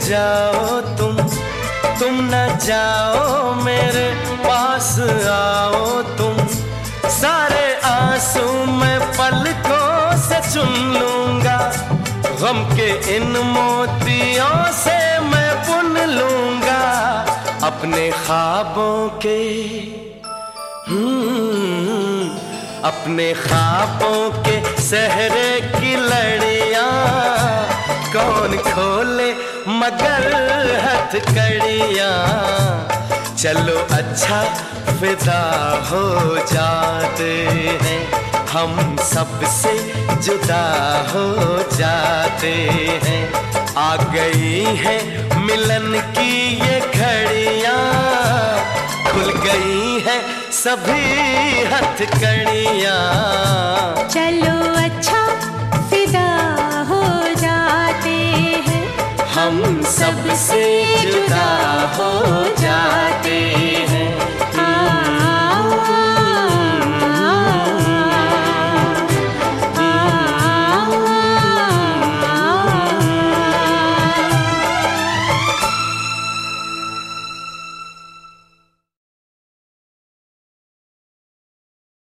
जाओ तुम न जाओ मेरे पास आओ तुम। सारे आंसू मैं पलकों से चुन लूंगा, गम के इन मोतियों से मैं बुन लूंगा अपने ख्वाबों के। अपने ख्वाबों के सहरे की लड़ियां कौन खोले मगर हथकड़ियां। चलो अच्छा फिदा हो जाते हैं, हम सबसे जुदा हो जाते हैं। आ गई है मिलन की ये घड़ियां, खुल गई है सभी हथकड़ियां। चलो अच्छा फिदा हो जाते हैं, हम सबसे जुदा हो जाते